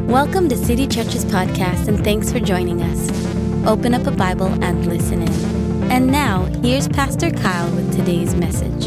Welcome to City Church's podcast, and thanks for joining us. Open up a Bible and listen in. And now, here's Pastor Kyle with today's message.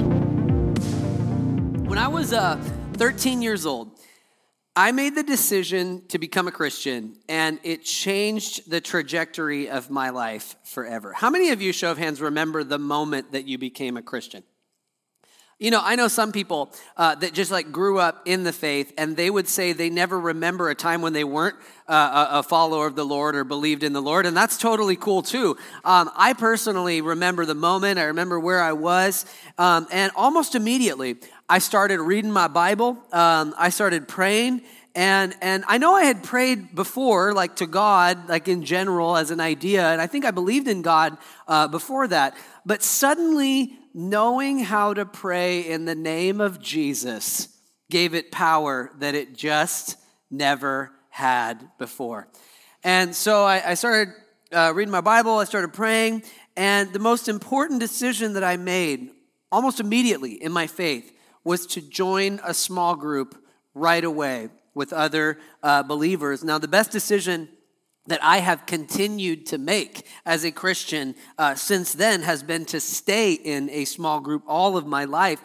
When I was 13 years old, I made the decision to become a Christian, and it changed the trajectory of my life forever. How many of you, show of hands, remember the moment that you became a Christian? You know, I know some people that just grew up in the faith, and they would say they never remember a time when they weren't a follower of the Lord or believed in the Lord, and that's totally cool too. I personally remember the moment. I remember where I was, and almost immediately, I started reading my Bible. I started praying, and I know I had prayed before, to God, in general as an idea, and I think I believed in God before that, but suddenly knowing how to pray in the name of Jesus gave it power that it just never had before. And so I started reading my Bible, I started praying, and the most important decision that I made almost immediately in my faith was to join a small group right away with other believers. Now, the best decision that I have continued to make as a Christian since then has been to stay in a small group all of my life.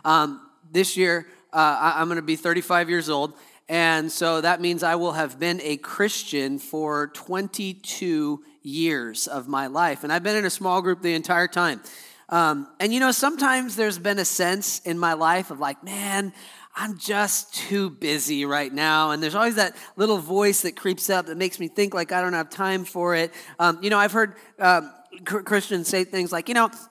This year, I'm going to be 35 years old, and so that means I will have been a Christian for 22 years of my life, and I've been in a small group the entire time. And sometimes there's been a sense in my life of man, I'm just too busy right now. And there's always that little voice that creeps up that makes me think I don't have time for it. I've heard Christians say things like,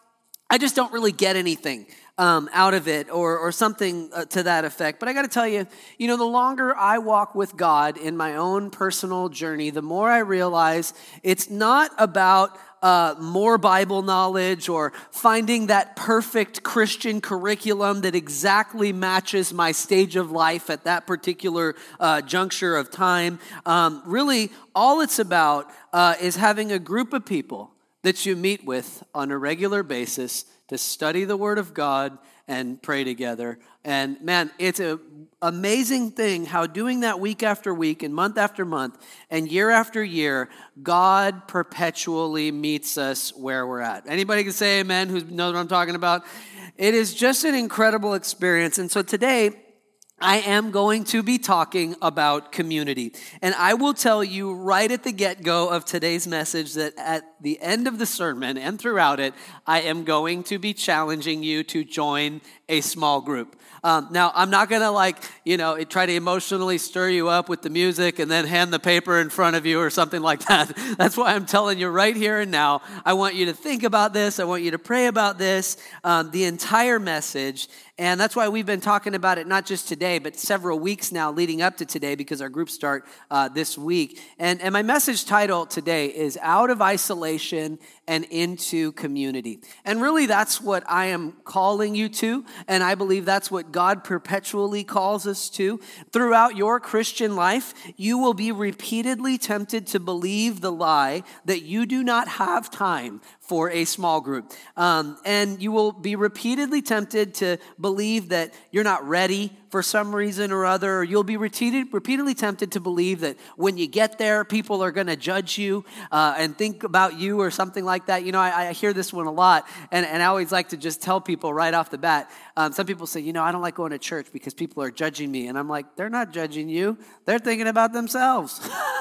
I just don't really get anything out of it or something to that effect. But I got to tell you, the longer I walk with God in my own personal journey, the more I realize it's not about more Bible knowledge or finding that perfect Christian curriculum that exactly matches my stage of life at that particular juncture of time. Really, all it's about is having a group of people that you meet with on a regular basis to study the Word of God and pray together. And man, it's an amazing thing how doing that week after week and month after month and year after year, God perpetually meets us where we're at. Anybody can say amen who knows what I'm talking about? It is just an incredible experience. And so today, I am going to be talking about community. And I will tell you right at the get-go of today's message that at the end of the sermon and throughout it, I am going to be challenging you to join a small group. Now, I'm not going to try to emotionally stir you up with the music and then hand the paper in front of you or something like that. That's why I'm telling you right here and now, I want you to think about this. I want you to pray about this, the entire message. And that's why we've been talking about it not just today, but several weeks now leading up to today because our groups start this week. And my message title today is Out of Isolation and Into Community. And really that's what I am calling you to, and I believe that's what God perpetually calls us to. Throughout your Christian life, you will be repeatedly tempted to believe the lie that you do not have time for a small group. And you will be repeatedly tempted to believe that you're not ready for some reason or other. Or you'll be repeatedly tempted to believe that when you get there, people are going to judge you and think about you or something like that. I hear this one a lot, and I always like to just tell people right off the bat. Some people say, I don't like going to church because people are judging me. And I'm like, they're not judging you. They're thinking about themselves.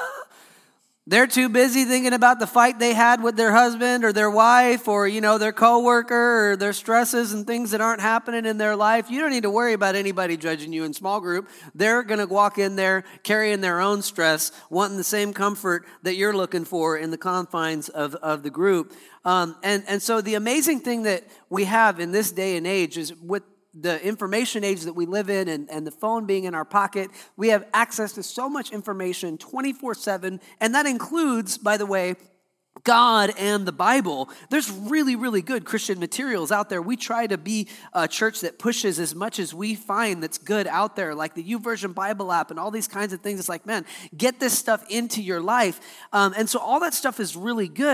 They're too busy thinking about the fight they had with their husband or their wife or, their coworker or their stresses and things that aren't happening in their life. You don't need to worry about anybody judging you in small group. They're going to walk in there carrying their own stress, wanting the same comfort that you're looking for in the confines of the group. And so the amazing thing that we have in this day and age is with the information age that we live in and the phone being in our pocket, we have access to so much information 24/7, and that includes, by the way, God and the Bible. There's really, really good Christian materials out there. We try to be a church that pushes as much as we find that's good out there, like the YouVersion Bible app and all these kinds of things. It's man, get this stuff into your life. And so all that stuff is really good.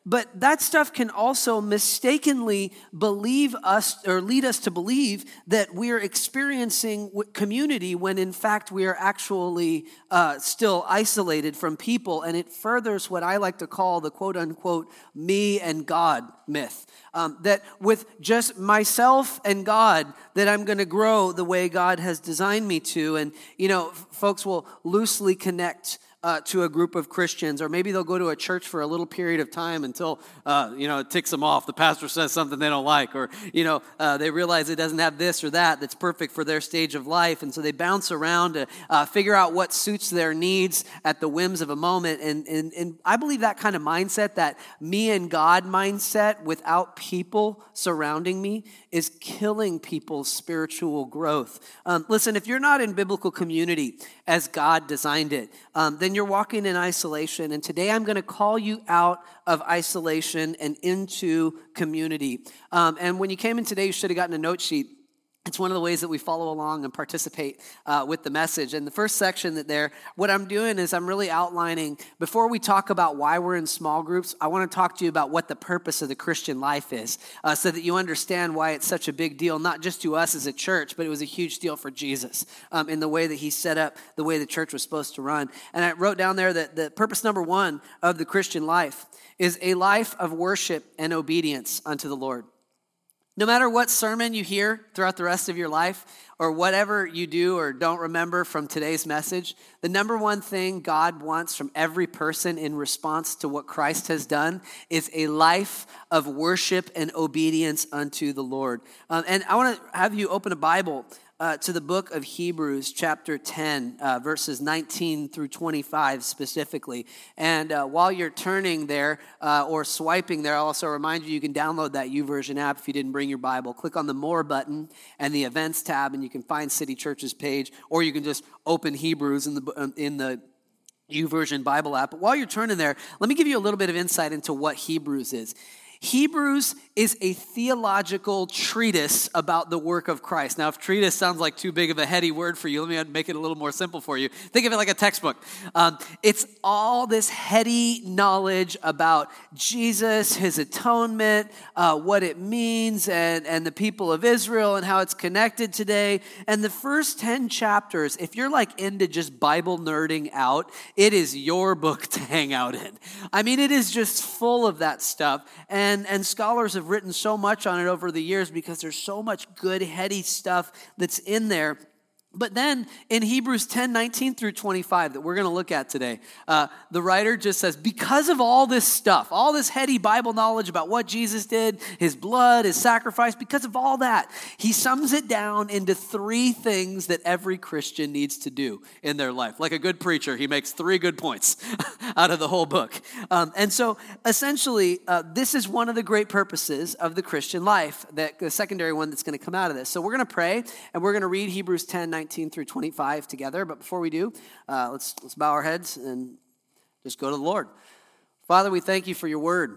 But that stuff can also mistakenly believe us or lead us to believe that we're experiencing community when in fact we are actually still isolated from people. And it furthers what I like to call the quote unquote me and God myth. That with just myself and God, that I'm going to grow the way God has designed me to. And, folks will loosely connect to a group of Christians, or maybe they'll go to a church for a little period of time until, it ticks them off. The pastor says something they don't like, or, they realize it doesn't have this or that that's perfect for their stage of life. And so they bounce around to figure out what suits their needs at the whims of a moment. And I believe that kind of mindset, that me and God mindset without people surrounding me, is killing people's spiritual growth. Listen, if you're not in biblical community as God designed it, then you're walking in isolation. And today I'm going to call you out of isolation and into community. And when you came in today, you should have gotten a note sheet. It's one of the ways that we follow along and participate with the message. And the first section what I'm doing is I'm really outlining, before we talk about why we're in small groups, I want to talk to you about what the purpose of the Christian life is, so that you understand why it's such a big deal, not just to us as a church, but it was a huge deal for Jesus in the way that he set up the way the church was supposed to run. And I wrote down there that the purpose number one of the Christian life is a life of worship and obedience unto the Lord. No matter what sermon you hear throughout the rest of your life, or whatever you do or don't remember from today's message, the number one thing God wants from every person in response to what Christ has done is a life of worship and obedience unto the Lord. And I want to have you open a Bible to the book of Hebrews, chapter 10, verses 19 through 25 specifically. And while you're turning there or swiping there, I'll also remind you can download that YouVersion app if you didn't bring your Bible. Click on the More button and the Events tab, and you can find City Church's page, or you can just open Hebrews in the YouVersion Bible app. But while you're turning there, let me give you a little bit of insight into what Hebrews is. Hebrews is a theological treatise about the work of Christ. Now, if treatise sounds like too big of a heady word for you, let me make it a little more simple for you. Think of it like a textbook. It's all this heady knowledge about Jesus, his atonement, what it means, and the people of Israel and how it's connected today. And the first 10 chapters, if you're like into just Bible nerding out, it is your book to hang out in. I mean, it is just full of that stuff. And scholars have written so much on it over the years because there's so much good, heady stuff that's in there. But then in Hebrews 10, 19 through 25 that we're going to look at today, the writer just says, because of all this stuff, all this heady Bible knowledge about what Jesus did, his blood, his sacrifice, because of all that, he sums it down into 3 things that every Christian needs to do in their life. Like a good preacher, he makes 3 good points out of the whole book. And so essentially, this is one of the great purposes of the Christian life, the secondary one that's going to come out of this. So we're going to pray, and we're going to read Hebrews 10, 19 through 25 together. But before we do, let's bow our heads and just go to the Lord. Father, we thank you for your word.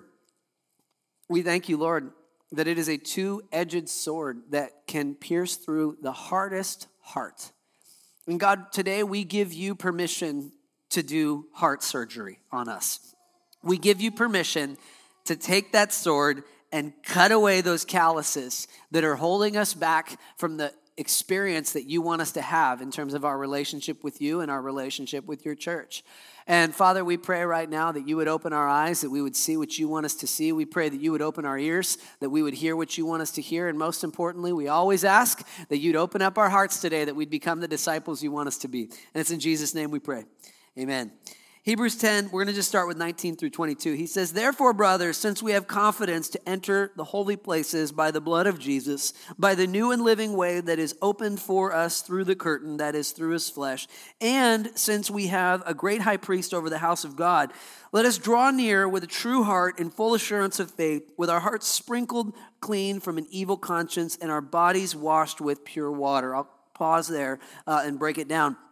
We thank you, Lord, that it is a 2-edged sword that can pierce through the hardest heart. And God, today we give you permission to do heart surgery on us. We give you permission to take that sword and cut away those calluses that are holding us back from the experience that you want us to have in terms of our relationship with you and our relationship with your church. And Father, we pray right now that you would open our eyes, that we would see what you want us to see. We pray that you would open our ears, that we would hear what you want us to hear. And most importantly, we always ask that you'd open up our hearts today, that we'd become the disciples you want us to be. And it's in Jesus' name we pray. Amen. Hebrews 10, we're going to just start with 19 through 22. He says, therefore, brothers, since we have confidence to enter the holy places by the blood of Jesus, by the new and living way that is opened for us through the curtain, that is through his flesh, and since we have a great high priest over the house of God, let us draw near with a true heart in full assurance of faith, with our hearts sprinkled clean from an evil conscience and our bodies washed with pure water. I'll pause there and break it down.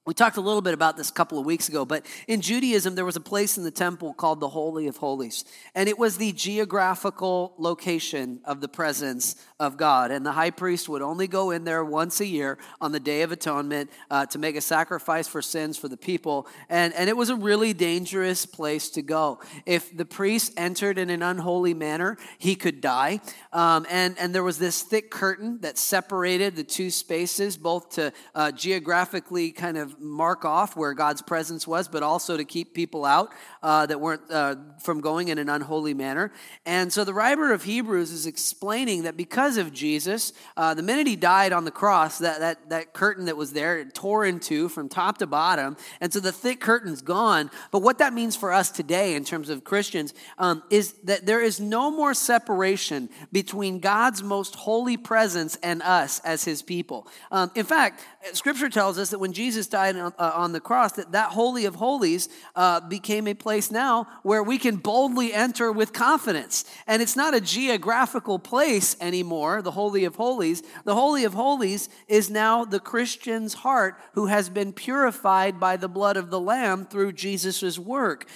We talked a little bit about this a couple of weeks ago, but in Judaism, there was a place in the temple called the Holy of Holies. And it was the geographical location of the presence of God. And the high priest would only go in there once a year on the Day of Atonement to make a sacrifice for sins for the people. And it was a really dangerous place to go. If the priest entered in an unholy manner, he could die. And there was this thick curtain that separated the two spaces, both to geographically kind of mark off where God's presence was, but also to keep people out that weren't from going in an unholy manner. And so the writer of Hebrews is explaining that because of Jesus, the minute he died on the cross, that curtain that was there, it tore in two from top to bottom. And so the thick curtain's gone. But what that means for us today in terms of Christians is that there is no more separation between God's most holy presence and us as his people. In fact, Scripture tells us that when Jesus died on the cross, that Holy of Holies became a place now where we can boldly enter with confidence. And it's not a geographical place anymore, the Holy of Holies. The Holy of Holies is now the Christian's heart who has been purified by the blood of the Lamb through Jesus' work.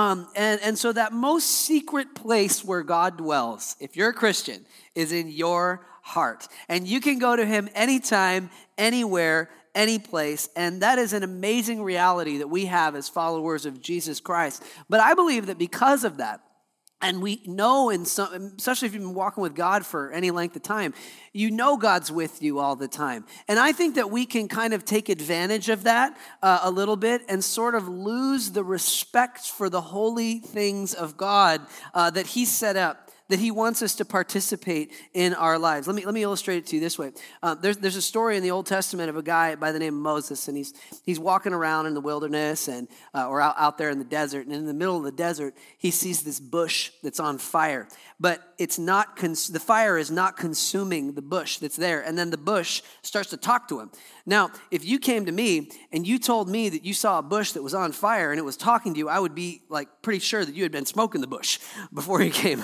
And so that most secret place where God dwells, if you're a Christian, is in your heart. And you can go to him anytime, anywhere, any place, and that is an amazing reality that we have as followers of Jesus Christ. But I believe that because of that, and we know, especially if you've been walking with God for any length of time, you know God's with you all the time. And I think that we can kind of take advantage of that a little bit and sort of lose the respect for the holy things of God that he set up, that he wants us to participate in our lives. Let me illustrate it to you this way. There's a story in the Old Testament of a guy by the name of Moses, and he's walking around in the wilderness and or out there in the desert, and in the middle of the desert, he sees this bush that's on fire, but it's not the fire is not consuming the bush that's there, and then the bush starts to talk to him. Now, if you came to me and you told me that you saw a bush that was on fire and it was talking to you, I would be like pretty sure that you had been smoking the bush before you came.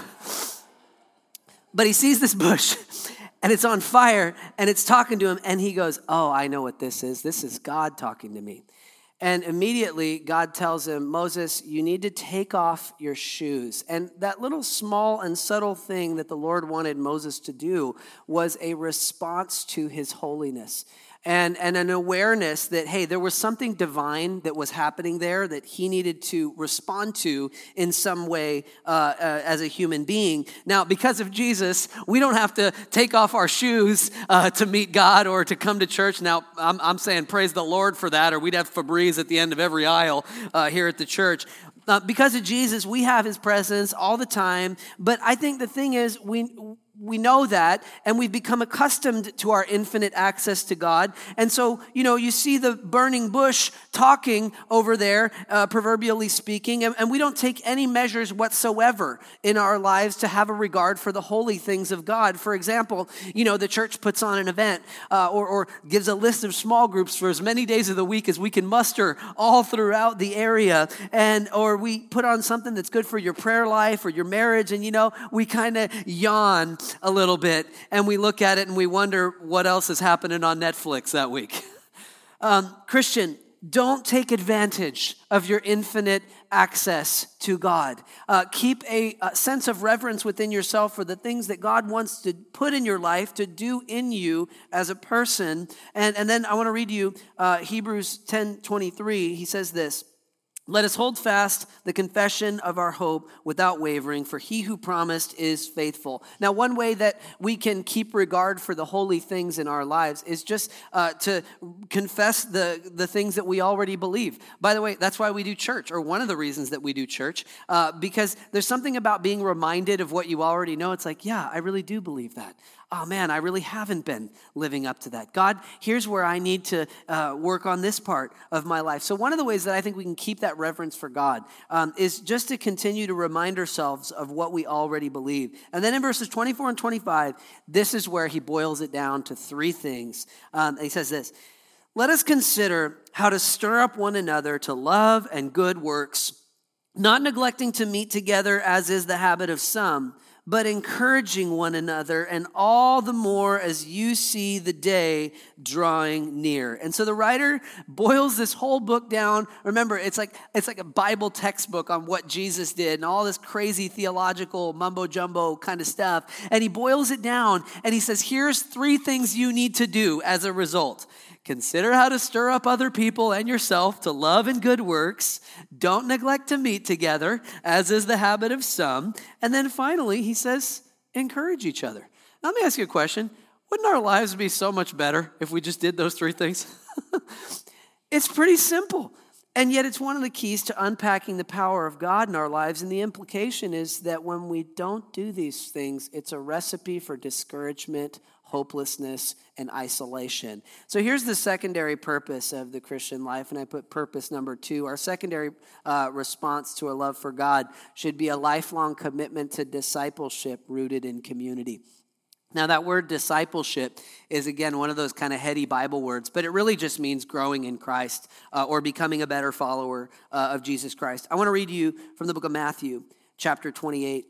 But he sees this bush, and it's on fire, and it's talking to him, and he goes, oh, I know what this is. This is God talking to me. And immediately, God tells him, Moses, you need to take off your shoes. And that little small and subtle thing that the Lord wanted Moses to do was a response to his holiness. And an awareness that, hey, there was something divine that was happening there that he needed to respond to in some way as a human being. Now, because of Jesus, we don't have to take off our shoes to meet God or to come to church. Now, I'm saying praise the Lord for that, or we'd have Febreze at the end of every aisle here at the church. Because of Jesus, we have his presence all the time. But I think the thing is, we know that, and we've become accustomed to our infinite access to God. And so, you see the burning bush talking over there, proverbially speaking, and we don't take any measures whatsoever in our lives to have a regard for the holy things of God. For example, the church puts on an event or gives a list of small groups for as many days of the week as we can muster all throughout the area, or we put on something that's good for your prayer life or your marriage, and we kind of yawn a little bit, and we look at it and we wonder what else is happening on Netflix that week. Christian, don't take advantage of your infinite access to God. Keep a sense of reverence within yourself for the things that God wants to put in your life, to do in you as a person. And then I want to read you Hebrews 10:23. He says this, let us hold fast the confession of our hope without wavering, for he who promised is faithful. Now, one way that we can keep regard for the holy things in our lives is just to confess the things that we already believe. By the way, that's why we do church, or one of the reasons that we do church, because there's something about being reminded of what you already know. It's like, yeah, I really do believe that. Oh man, I really haven't been living up to that. God, here's where I need to work on this part of my life. So one of the ways that I think we can keep that reverence for God is just to continue to remind ourselves of what we already believe. And then in verses 24 and 25, this is where he boils it down to three things. He says this, let us consider how to stir up one another to love and good works, not neglecting to meet together as is the habit of some, but encouraging one another, and all the more as you see the day drawing near. And so the writer boils this whole book down. Remember, it's like a Bible textbook on what Jesus did and all this crazy theological mumbo jumbo kind of stuff. And he boils it down and he says, here's 3 things you need to do as a result. Consider how to stir up other people and yourself to love and good works. Don't neglect to meet together, as is the habit of some. And then finally, he says, encourage each other. Now, let me ask you a question. Wouldn't our lives be so much better if we just did those 3 things? It's pretty simple. And yet it's one of the keys to unpacking the power of God in our lives. And the implication is that when we don't do these things, it's a recipe for discouragement, hopelessness, and isolation. So here's the secondary purpose of the Christian life, and I put purpose number 2. Our secondary response to our love for God should be a lifelong commitment to discipleship rooted in community. Now, that word discipleship is, again, one of those kind of heady Bible words, but it really just means growing in Christ or becoming a better follower of Jesus Christ. I want to read to you from the book of Matthew, chapter 28,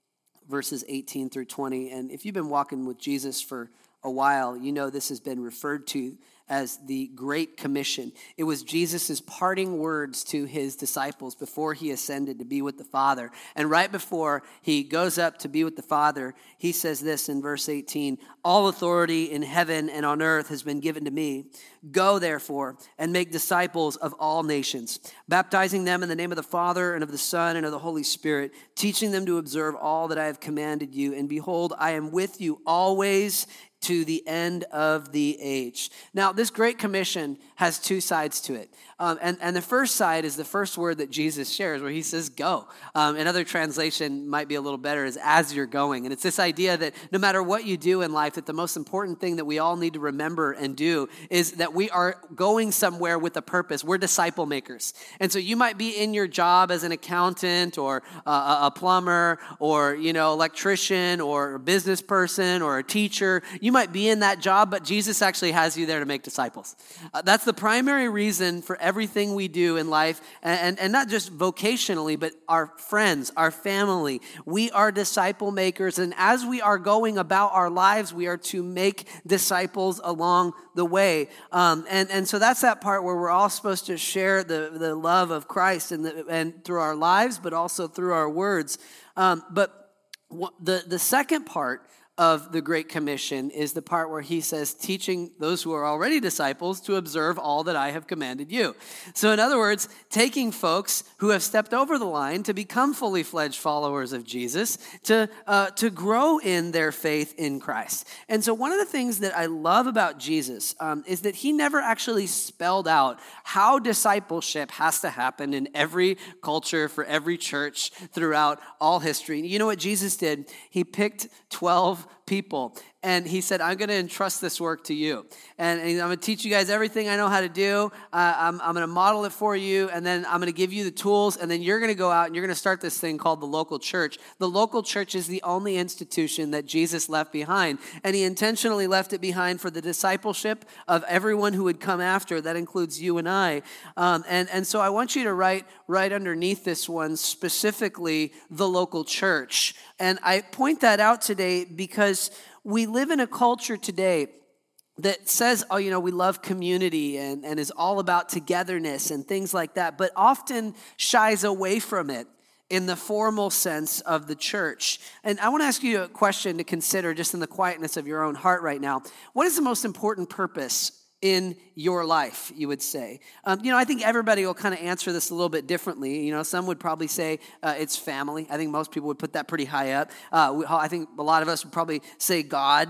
verses 18 through 20. And if you've been walking with Jesus for a while, you know this has been referred to as the Great Commission. It was Jesus' parting words to his disciples before he ascended to be with the Father. And right before he goes up to be with the Father, he says this in verse 18, all authority in heaven and on earth has been given to me. Go, therefore, and make disciples of all nations, baptizing them in the name of the Father and of the Son and of the Holy Spirit, teaching them to observe all that I have commanded you. And behold, I am with you always to the end of the age. Now, this Great Commission has 2 sides to it. And the first side is the first word that Jesus shares where he says, go. Another translation might be a little better is as you're going. And it's this idea that no matter what you do in life, that the most important thing that we all need to remember and do is that we are going somewhere with a purpose. We're disciple makers. And so you might be in your job as an accountant or a plumber or, electrician or a business person or a teacher. You might be in that job, but Jesus actually has you there to make disciples. That's the primary reason for everything we do in life, and not just vocationally, but our friends, our family. We are disciple makers, and as we are going about our lives, we are to make disciples along the way. And so that's that part where we're all supposed to share the love of Christ and through our lives, but also through our words. But the second part of the Great Commission is the part where he says, teaching those who are already disciples to observe all that I have commanded you. So in other words, taking folks who have stepped over the line to become fully fledged followers of Jesus, to grow in their faith in Christ. And so one of the things that I love about Jesus is that he never actually spelled out how discipleship has to happen in every culture for every church throughout all history. You know what Jesus did? He picked 12 people. And he said, I'm going to entrust this work to you. And I'm going to teach you guys everything I know how to do. I'm going to model it for you. And then I'm going to give you the tools. And then you're going to go out and you're going to start this thing called the local church. The local church is the only institution that Jesus left behind. And he intentionally left it behind for the discipleship of everyone who would come after. That includes you and I. And so I want you to write right underneath this one, specifically the local church. And I point that out today because we live in a culture today that says, we love community and is all about togetherness and things like that, but often shies away from it in the formal sense of the church. And I want to ask you a question to consider just in the quietness of your own heart right now. What is the most important purpose in your life, you would say? I think everybody will kind of answer this a little bit differently. Some would probably say it's family. I think most people would put that pretty high up. I think a lot of us would probably say God.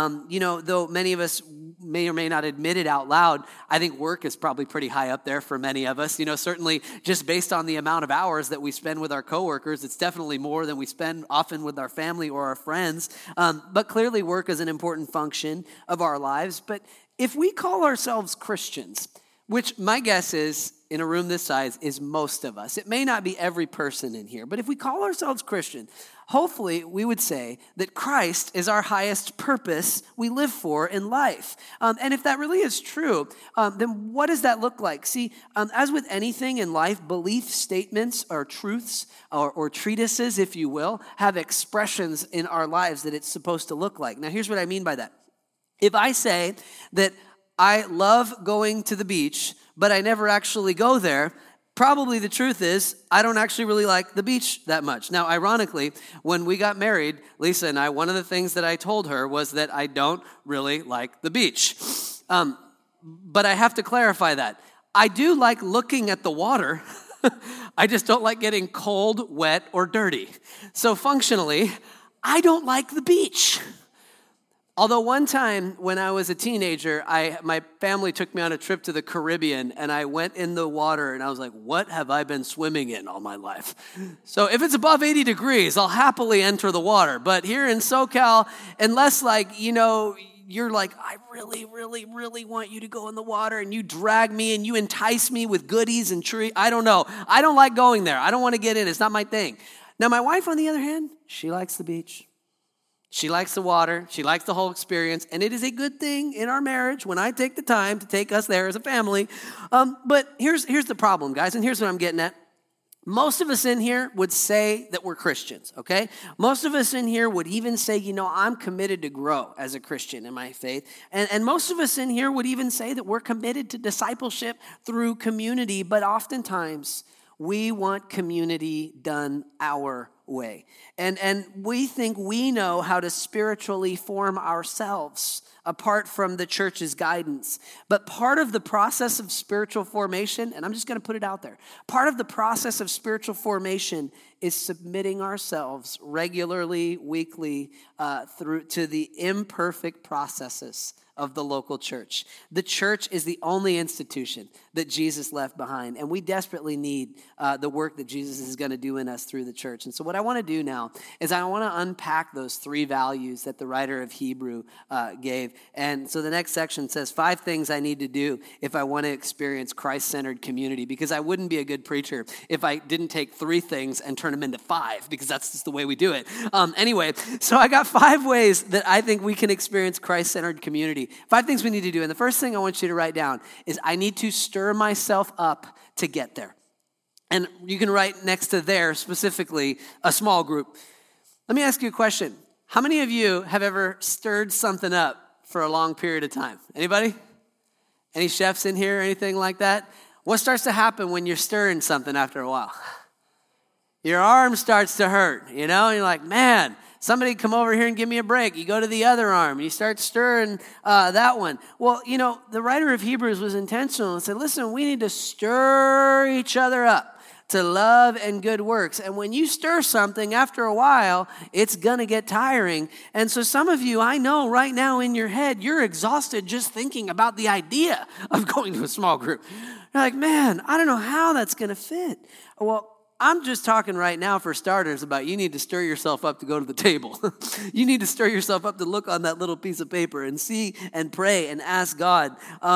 Though many of us may or may not admit it out loud, I think work is probably pretty high up there for many of us. Certainly just based on the amount of hours that we spend with our coworkers, it's definitely more than we spend often with our family or our friends. But clearly work is an important function of our lives. But if we call ourselves Christians, which my guess is in a room this size is most of us. It may not be every person in here, but if we call ourselves Christian, hopefully we would say that Christ is our highest purpose we live for in life. And if that really is true, then what does that look like? See, as with anything in life, belief statements or truths or treatises, if you will, have expressions in our lives that it's supposed to look like. Now, here's what I mean by that. If I say that I love going to the beach, but I never actually go there, probably the truth is I don't actually really like the beach that much. Now, ironically, when we got married, Lisa and I, one of the things that I told her was that I don't really like the beach. But I have to clarify that. I do like looking at the water. I just don't like getting cold, wet, or dirty. So functionally, I don't like the beach. Although one time when I was a teenager, my family took me on a trip to the Caribbean, and I went in the water, and I was like, what have I been swimming in all my life? So if it's above 80 degrees, I'll happily enter the water. But here in SoCal, unless you're like, I really, really, really want you to go in the water, and you drag me and you entice me with goodies and treats. I don't know. I don't like going there. I don't want to get in. It's not my thing. Now, my wife, on the other hand, she likes the beach. She likes the water. She likes the whole experience. And it is a good thing in our marriage when I take the time to take us there as a family. But here's the problem, guys, and here's what I'm getting at. Most of us in here would say that we're Christians, okay? Most of us in here would even say, I'm committed to grow as a Christian in my faith. And most of us in here would even say that we're committed to discipleship through community. But oftentimes, we want community done our way. And we think we know how to spiritually form ourselves apart from the church's guidance. But part of the process of spiritual formation, and I'm just going to put it out there, part of the process of spiritual formation is submitting ourselves regularly, weekly, through to the imperfect processes of the local church. The church is the only institution that Jesus left behind, and we desperately need the work that Jesus is going to do in us through the church. And so what I want to do now is I want to unpack those 3 values that the writer of Hebrew gave. And so the next section says 5 things I need to do if I want to experience Christ-centered community, because I wouldn't be a good preacher if I didn't take 3 things and turn them into 5, because that's just the way we do it. Anyway, so I got 5 ways that I think we can experience Christ-centered community. 5 things we need to do. And the first thing I want you to write down is I need to stir myself up to get there. And you can write next to there specifically a small group. Let me ask you a question. How many of you have ever stirred something up for a long period of time? Anybody? Any chefs in here or anything like that? What starts to happen when you're stirring something after a while? Your arm starts to hurt, and you're like, man, somebody come over here and give me a break. You go to the other arm, and you start stirring that one. Well, the writer of Hebrews was intentional and said, listen, we need to stir each other up to love and good works. And when you stir something, after a while, it's going to get tiring. And so some of you, I know right now in your head, you're exhausted just thinking about the idea of going to a small group. You're like, man, I don't know how that's going to fit. Well, I'm just talking right now for starters about you need to stir yourself up to go to the table. You need to stir yourself up to look on that little piece of paper and see and pray and ask God.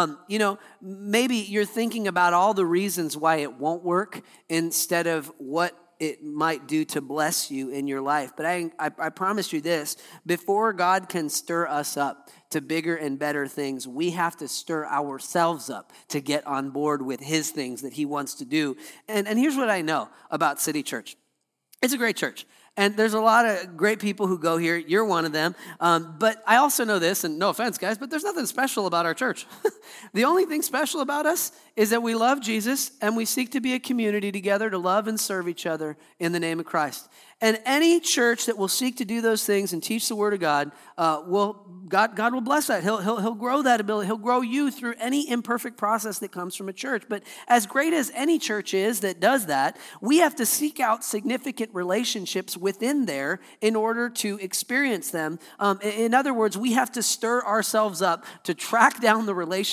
Maybe you're thinking about all the reasons why it won't work instead of what it might do to bless you in your life. But I promise you this, before God can stir us up to bigger and better things, we have to stir ourselves up to get on board with his things that he wants to do. And here's what I know about City Church. It's a great church. And there's a lot of great people who go here. You're one of them. But I also know this, and no offense, guys, but there's nothing special about our church. The only thing special about us is that we love Jesus and we seek to be a community together to love and serve each other in the name of Christ. And any church that will seek to do those things and teach the Word of God, God will bless that. He'll grow that ability. He'll grow you through any imperfect process that comes from a church. But as great as any church is that does that, we have to seek out significant relationships within there in order to experience them. In other words, we have to stir ourselves up to track down the relationships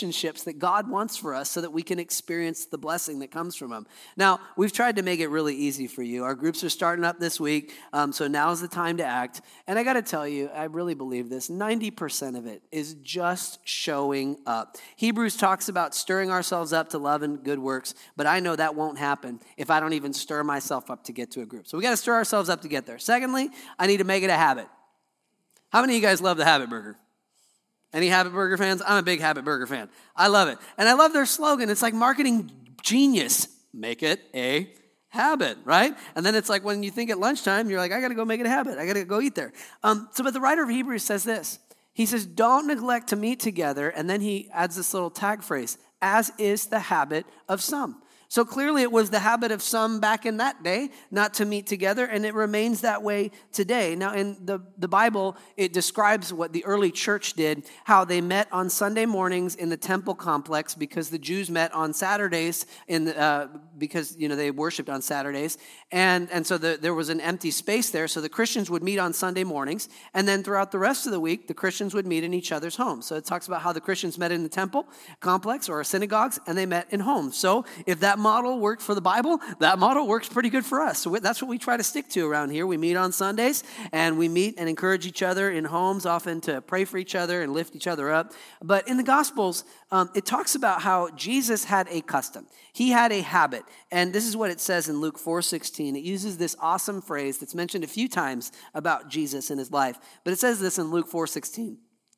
relationships that God wants for us so that we can experience the blessing that comes from them. Now, we've tried to make it really easy for you. Our groups are starting up this week, so now's the time to act. And I got to tell you, I really believe this, 90% of it is just showing up. Hebrews talks about stirring ourselves up to love and good works, but I know that won't happen if I don't even stir myself up to get to a group. So we got to stir ourselves up to get there. Secondly, I need to make it a habit. How many of you guys love the Habit Burger? Any Habit Burger fans? I'm a big Habit Burger fan. I love it. And I love their slogan. It's like marketing genius. Make it a habit, right? And then it's like when you think at lunchtime, you're like, I got to go make it a habit. I got to go eat there. But the writer of Hebrews says this. He says, don't neglect to meet together. And then he adds this little tag phrase, as is the habit of some. So clearly it was the habit of some back in that day not to meet together, and it remains that way today. Now in the Bible, it describes what the early church did, how they met on Sunday mornings in the temple complex because the Jews met on Saturdays because they worshipped on Saturdays. And so there was an empty space there, so the Christians would meet on Sunday mornings, and then throughout the rest of the week, the Christians would meet in each other's homes. So it talks about how the Christians met in the temple complex or synagogues, and they met in homes. So if that model worked for the Bible, that model works pretty good for us. So that's what we try to stick to around here. We meet on Sundays, and we meet and encourage each other in homes, often to pray for each other and lift each other up. But in the Gospels, it talks about how Jesus had a custom. He had a habit. And this is what it says in Luke 4:16. It uses this awesome phrase that's mentioned a few times about Jesus in his life. But it says this in Luke 4:16.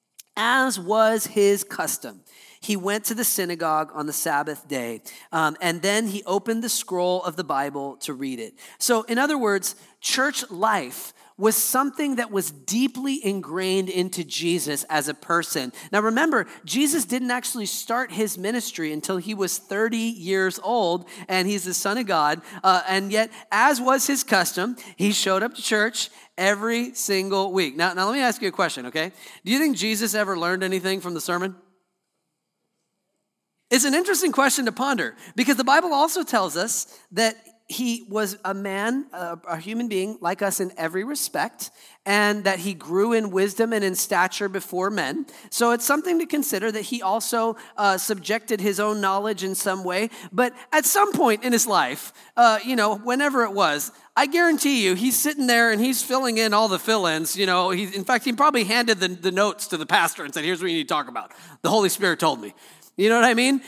As was his custom, he went to the synagogue on the Sabbath day, and then he opened the scroll of the Bible to read it. So in other words, church life was something that was deeply ingrained into Jesus as a person. Now remember, Jesus didn't actually start his ministry until he was 30 years old, and he's the Son of God. And yet, as was his custom, he showed up to church every single week. Now let me ask you a question, okay? Do you think Jesus ever learned anything from the sermon? It's an interesting question to ponder because the Bible also tells us that he was a man, a human being like us in every respect, and that he grew in wisdom and in stature before men. So it's something to consider that he also subjected his own knowledge in some way. But at some point in his life, whenever it was, I guarantee you he's sitting there and he's filling in all the fill-ins. In fact, he probably handed the notes to the pastor and said, here's what you need to talk about. The Holy Spirit told me. You know what I mean?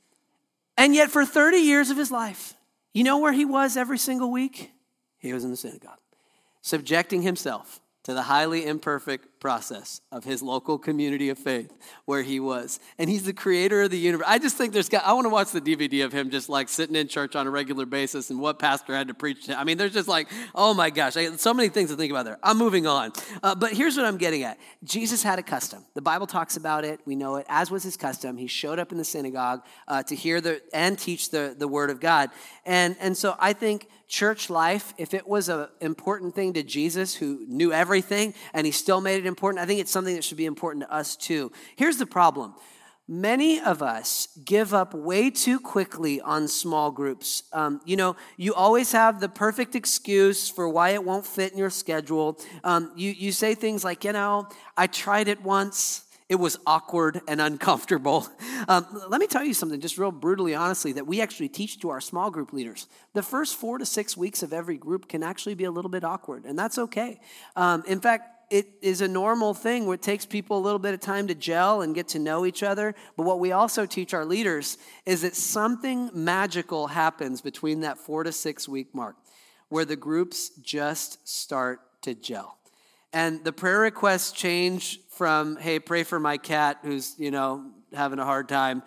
And yet for 30 years of his life, you know where he was every single week? He was in the synagogue, subjecting himself to the highly imperfect process of his local community of faith where he was. And he's the creator of the universe. I just think I want to watch the DVD of him just like sitting in church on a regular basis and what pastor had to preach to. I mean, there's just like, oh my gosh, so many things to think about there. I'm moving on. But here's what I'm getting at. Jesus had a custom. The Bible talks about it. We know it. As was his custom, he showed up in the synagogue to hear and teach the word of God. And so I think church life, if it was an important thing to Jesus who knew everything and he still made it important, I think it's something that should be important to us too. Here's the problem. Many of us give up way too quickly on small groups. You always have the perfect excuse for why it won't fit in your schedule. You say things like, I tried it once. It was awkward and uncomfortable. Let me tell you something, just real brutally, honestly, that we actually teach to our small group leaders. The first 4 to 6 weeks of every group can actually be a little bit awkward, and that's okay. In fact, it is a normal thing where it takes people a little bit of time to gel and get to know each other. But what we also teach our leaders is that something magical happens between that 4 to 6 week mark where the groups just start to gel. And the prayer requests change from, hey, pray for my cat who's, having a hard time,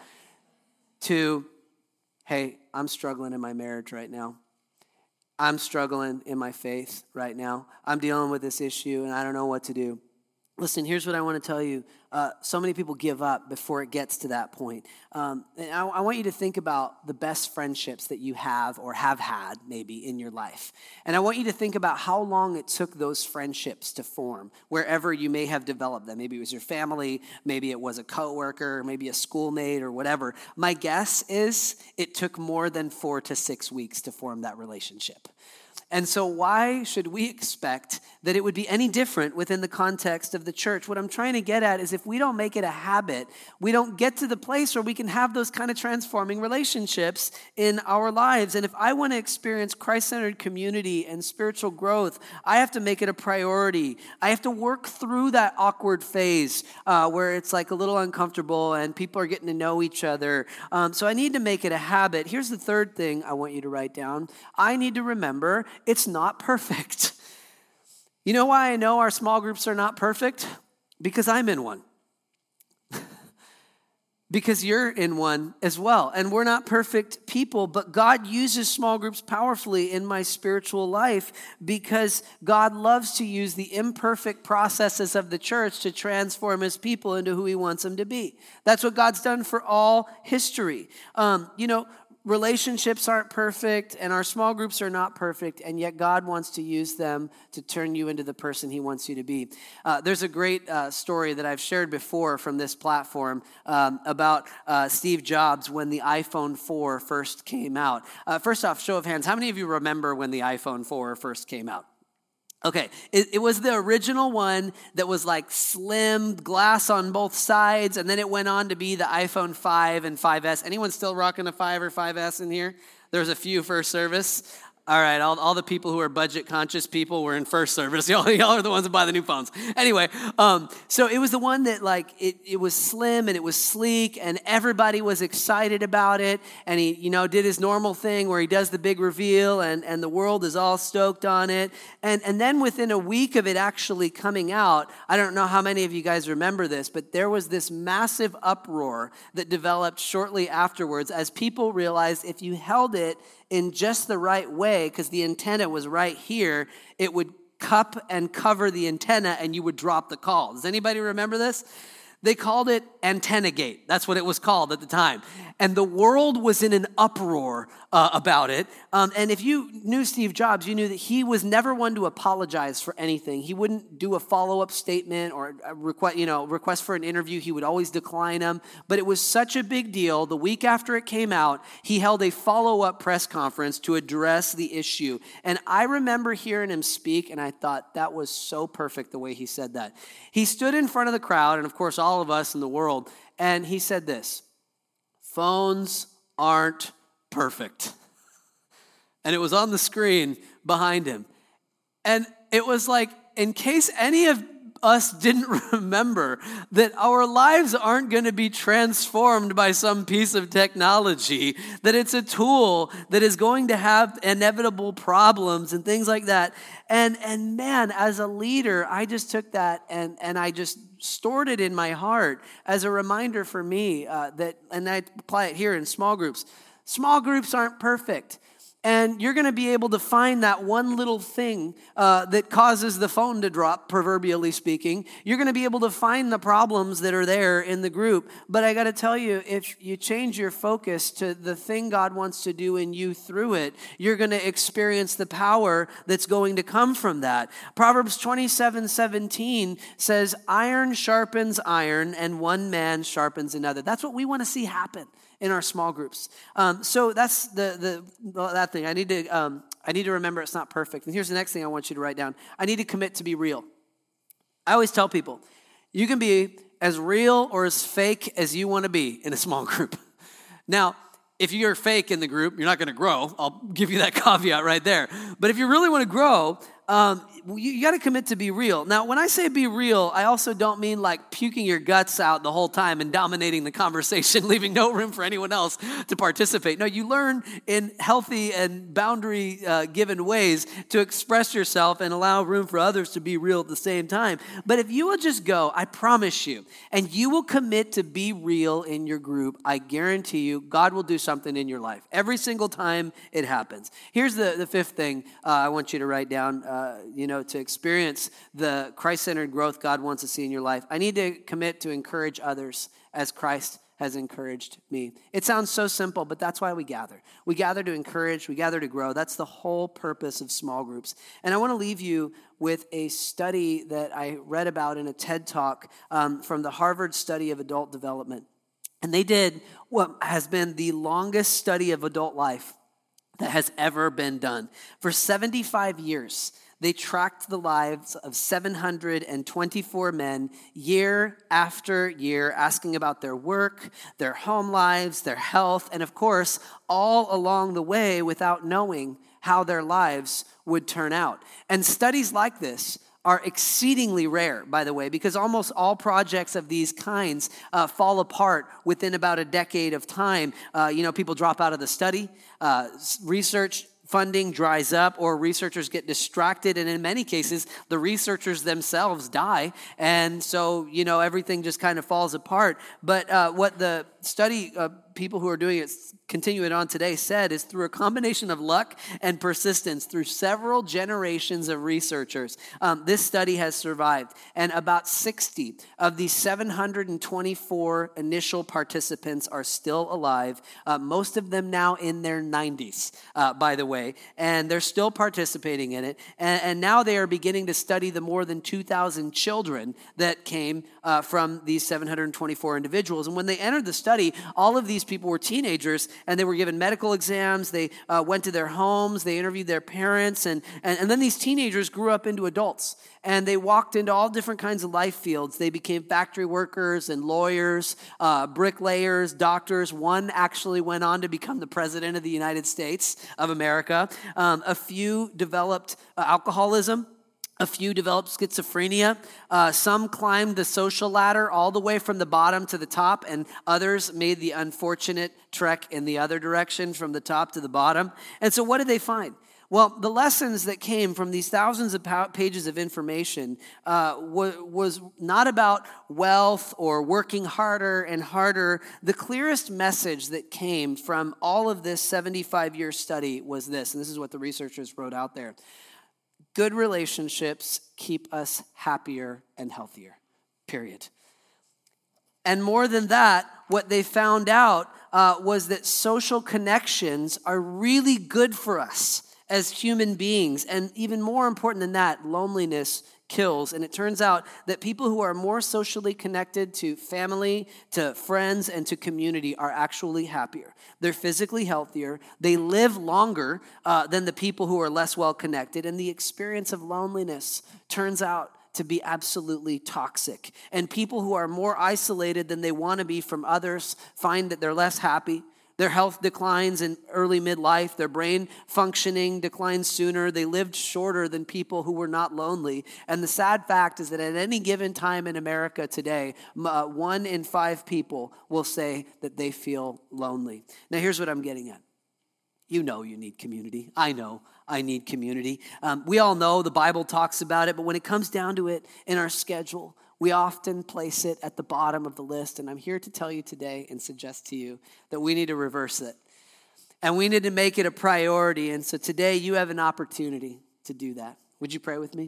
to, hey, I'm struggling in my marriage right now. I'm struggling in my faith right now. I'm dealing with this issue and I don't know what to do. Listen, here's what I want to tell you. So many people give up before it gets to that point. And I want you to think about the best friendships that you have or have had maybe in your life. And I want you to think about how long it took those friendships to form, wherever you may have developed them. Maybe it was your family, maybe it was a coworker, maybe a schoolmate or whatever. My guess is it took more than 4 to 6 weeks to form that relationship. And so why should we expect that it would be any different within the context of the church? What I'm trying to get at is if we don't make it a habit, we don't get to the place where we can have those kind of transforming relationships in our lives. And if I want to experience Christ-centered community and spiritual growth, I have to make it a priority. I have to work through that awkward phase where it's like a little uncomfortable and people are getting to know each other. So I need to make it a habit. Here's the third thing I want you to write down. I need to remember it's not perfect. You know why I know our small groups are not perfect? Because I'm in one. Because you're in one as well. And we're not perfect people, but God uses small groups powerfully in my spiritual life because God loves to use the imperfect processes of the church to transform his people into who he wants them to be. That's what God's done for all history. Relationships aren't perfect and our small groups are not perfect, and yet God wants to use them to turn you into the person he wants you to be. There's a great story that I've shared before from this platform about Steve Jobs when the iPhone 4 first came out. First off, show of hands, how many of you remember when the iPhone 4 first came out? Okay, it was the original one that was like slim, glass on both sides, and then it went on to be the iPhone 5 and 5S. Anyone still rocking a 5 or 5S in here? There's a few first service. All right, all the people who are budget-conscious people were in first service. Y'all are the ones that buy the new phones. Anyway, so it was the one that, like, it was slim and it was sleek and everybody was excited about it. And he, did his normal thing where he does the big reveal and the world is all stoked on it. And then within a week of it actually coming out, I don't know how many of you guys remember this, but there was this massive uproar that developed shortly afterwards as people realized if you held it in just the right way, because the antenna was right here, it would cup and cover the antenna and you would drop the call. Does anybody remember this? They called it Antenna Gate. That's what it was called at the time. And the world was in an uproar about it. And if you knew Steve Jobs, you knew that he was never one to apologize for anything. He wouldn't do a follow-up statement or a request for an interview. He would always decline them. But it was such a big deal. The week after it came out, he held a follow-up press conference to address the issue. And I remember hearing him speak, and I thought that was so perfect the way he said that. He stood in front of the crowd, and of course all of us in the world, and he said this: phones aren't perfect. And it was on the screen behind him. And it was like, in case any of us didn't remember that our lives aren't going to be transformed by some piece of technology, that it's a tool that is going to have inevitable problems and things like that. And man, as a leader, I just took that and I just stored it in my heart as a reminder for me and I apply it here in small groups. Small groups aren't perfect. And you're going to be able to find that one little thing that causes the phone to drop, proverbially speaking. You're going to be able to find the problems that are there in the group. But I got to tell you, if you change your focus to the thing God wants to do in you through it, you're going to experience the power that's going to come from that. Proverbs 27:17 says, iron sharpens iron and one man sharpens another. That's what we want to see happen in our small groups. So that's that thing. I need to remember it's not perfect. And here's the next thing I want you to write down. I need to commit to be real. I always tell people, you can be as real or as fake as you want to be in a small group. Now, if you're fake in the group, you're not going to grow. I'll give you that caveat right there. But if you really want to grow, you got to commit to be real. Now, when I say be real, I also don't mean like puking your guts out the whole time and dominating the conversation, leaving no room for anyone else to participate. No, you learn in healthy and boundary-given ways to express yourself and allow room for others to be real at the same time. But if you will just go, I promise you, and you will commit to be real in your group, I guarantee you, God will do something in your life. Every single time it happens. Here's the fifth thing I want you to write down. To experience the Christ-centered growth God wants to see in your life, I need to commit to encourage others as Christ has encouraged me. It sounds so simple, but that's why we gather. We gather to encourage, we gather to grow. That's the whole purpose of small groups. And I want to leave you with a study that I read about in a TED Talk from the Harvard Study of Adult Development. And they did what has been the longest study of adult life that has ever been done. For 75 years, they tracked the lives of 724 men year after year, asking about their work, their home lives, their health, and of course, all along the way without knowing how their lives would turn out. And studies like this are exceedingly rare, by the way, because almost all projects of these kinds fall apart within about a decade of time. People drop out of the study, research funding dries up, or researchers get distracted, and in many cases, the researchers themselves die, and so, everything just kind of falls apart. But what the study people who are doing it, continue it on today, said is through a combination of luck and persistence, through several generations of researchers, this study has survived. And about 60 of the 724 initial participants are still alive, most of them now in their 90s, by the way, and they're still participating in it. And now they are beginning to study the more than 2,000 children that came from these 724 individuals. And when they entered the study, all of these people were teenagers, and they were given medical exams. They went to their homes. They interviewed their parents. And then these teenagers grew up into adults, and they walked into all different kinds of life fields. They became factory workers and lawyers, bricklayers, doctors. One actually went on to become the president of the United States of America. A few developed alcoholism. A few developed schizophrenia. Some climbed the social ladder all the way from the bottom to the top, and others made the unfortunate trek in the other direction from the top to the bottom. And so what did they find? Well, the lessons that came from these thousands of pages of information was not about wealth or working harder and harder. The clearest message that came from all of this 75-year study was this, and this is what the researchers wrote out there. Good relationships keep us happier and healthier, period. And more than that, what they found out was that social connections are really good for us as human beings. And even more important than that, loneliness kills. And it turns out that people who are more socially connected to family, to friends, and to community are actually happier. They're physically healthier. They live longer than the people who are less well connected. And the experience of loneliness turns out to be absolutely toxic. And people who are more isolated than they want to be from others find that they're less happy. Their health declines in early midlife. Their brain functioning declines sooner. They lived shorter than people who were not lonely. And the sad fact is that at any given time in America today, 1 in 5 people will say that they feel lonely. Now, here's what I'm getting at. You know you need community. I know I need community. We all know the Bible talks about it, but when it comes down to it in our schedule, we often place it at the bottom of the list, and I'm here to tell you today and suggest to you that we need to reverse it. And we need to make it a priority, and so today you have an opportunity to do that. Would you pray with me?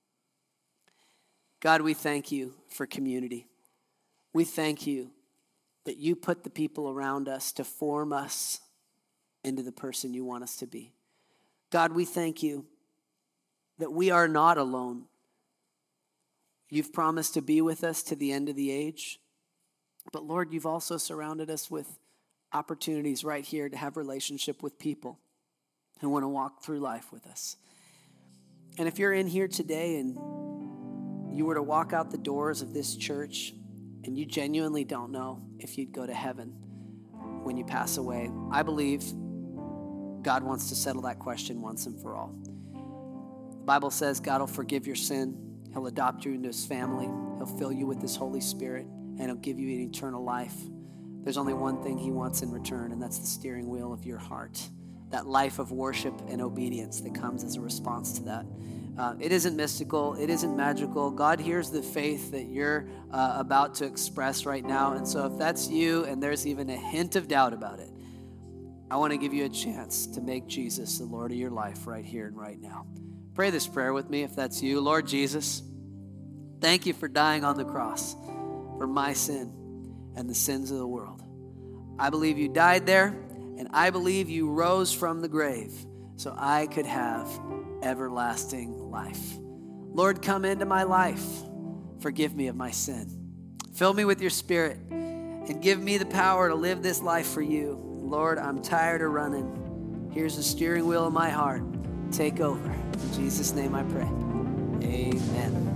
God, we thank you for community. We thank you that you put the people around us to form us into the person you want us to be. God, we thank you that we are not alone. You've promised to be with us to the end of the age. But Lord, you've also surrounded us with opportunities right here to have relationship with people who want to walk through life with us. And if you're in here today and you were to walk out the doors of this church and you genuinely don't know if you'd go to heaven when you pass away, I believe God wants to settle that question once and for all. The Bible says God will forgive your sin. He'll adopt you into his family. He'll fill you with his Holy Spirit, and he'll give you an eternal life. There's only one thing he wants in return, and that's the steering wheel of your heart. That life of worship and obedience that comes as a response to that. It isn't mystical. It isn't magical. God hears the faith that you're about to express right now. And so if that's you and there's even a hint of doubt about it, I want to give you a chance to make Jesus the Lord of your life right here and right now. Pray this prayer with me if that's you. Lord Jesus, thank you for dying on the cross for my sin and the sins of the world. I believe you died there, and I believe you rose from the grave so I could have everlasting life. Lord, come into my life. Forgive me of my sin. Fill me with your Spirit and give me the power to live this life for you. Lord, I'm tired of running. Here's the steering wheel of my heart. Take over. In Jesus' name I pray. Amen.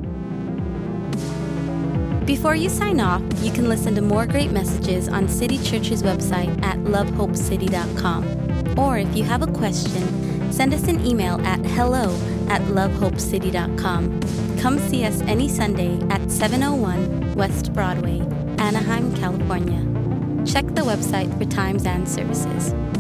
Before you sign off, you can listen to more great messages on City Church's website at lovehopecity.com. Or if you have a question, send us an email at hello@lovehopecity.com. Come see us any Sunday at 701 West Broadway, Anaheim, California. Check the website for times and services.